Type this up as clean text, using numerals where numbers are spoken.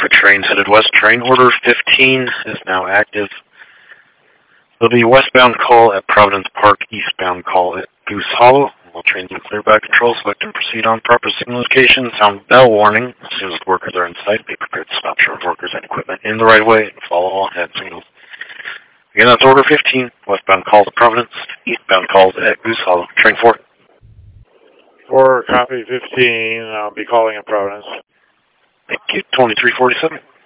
traffic trains headed west. Train order 15 is now active. There'll be a westbound call at Providence Park, eastbound call at Goose Hollow. All trains are clear by control. Select and proceed on proper signal location. Sound bell warning. As soon as the workers are in sight, be prepared to stop short of workers and equipment in the right way and follow all head signals. Again, that's order 15. Westbound calls at Providence, eastbound calls at Goose Hollow. Train 4. 4, copy 15. I'll be calling at Providence. Thank you. 2347.